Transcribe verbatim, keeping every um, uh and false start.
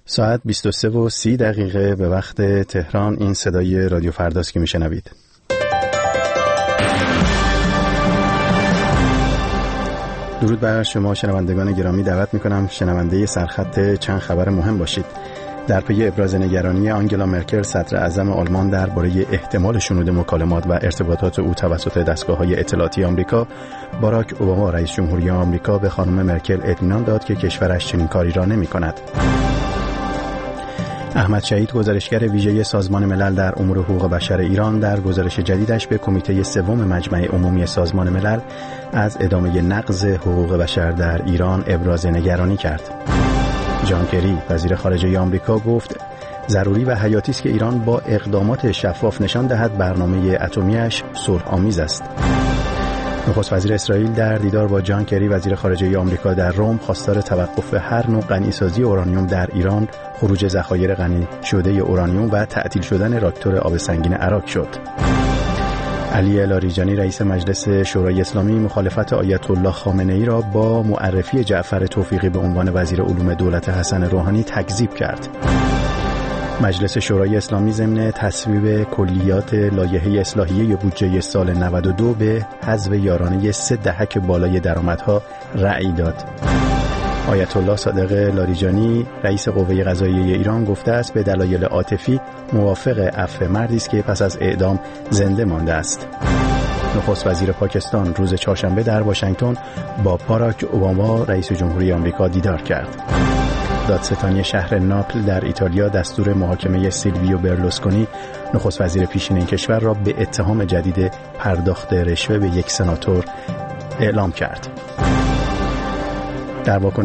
ساعت بیست و سه و سی دقیقه به وقت تهران. این صدای رادیو فرداست که میشنوید. درود بر شما شنوندگان گرامی، دعوت میکنم شنونده سرخط چند خبر مهم باشید. در پی ابراز نگرانی آنگلا مرکل صدر اعظم آلمان درباره احتمال شنود مکالمات و ارتباطات او توسط دستگاه‌های اطلاعاتی آمریکا، باراک اوباما رئیس جمهوری آمریکا به خانم مرکل اطمینان داد که کشورش چنین کاری را نمی‌کند. احمد شهید، گزارشگر ویژه سازمان ملل در امور حقوق بشر ایران، در گزارش جدیدش به کمیته سوم مجمع عمومی سازمان ملل از ادامه نقض حقوق بشر در ایران ابراز نگرانی کرد. جان کری، وزیر خارجه آمریکا، گفت ضروری و حیاتی است که ایران با اقدامات شفاف نشان دهد برنامه اتمی‌اش صلح‌آمیز است. نخست وزیر اسرائیل در دیدار با جان کری وزیر خارجه آمریکا در روم خواستار توقف هر نوع غنی‌سازی اورانیوم در ایران، خروج ذخایر غنی شده اورانیوم و تعطیل شدن راکتور آب سنگین عراق شد. علی لاریجانی، رئیس مجلس شورای اسلامی، مخالفت آیت الله خامنه‌ای را با معرفی جعفر توفیقی به عنوان وزیر علوم دولت حسن روحانی تکذیب کرد. مجلس شورای اسلامی ضمن تصویب کلیات لایحه اصلاحیه بودجه سال نود و دو به حذف یارانه سه دهک بالای درآمدها رأی داد. آیت الله صادق لاریجانی، رئیس قوه قضاییه ایران، گفته است به دلایل عاطفی موافق عفو مردی است که پس از اعدام زنده مانده است. نخست وزیر پاکستان روز چهارشنبه در واشنگتن با باراک اوباما رئیس جمهوری آمریکا دیدار کرد. دادستانی شهر ناپل در ایتالیا دستور محاکمه سیلویو برلوسکونی، نخست وزیر پیشین این کشور، را به اتهام جدید پرداخت رشوه به یک سناتور اعلام کرد. در واکنش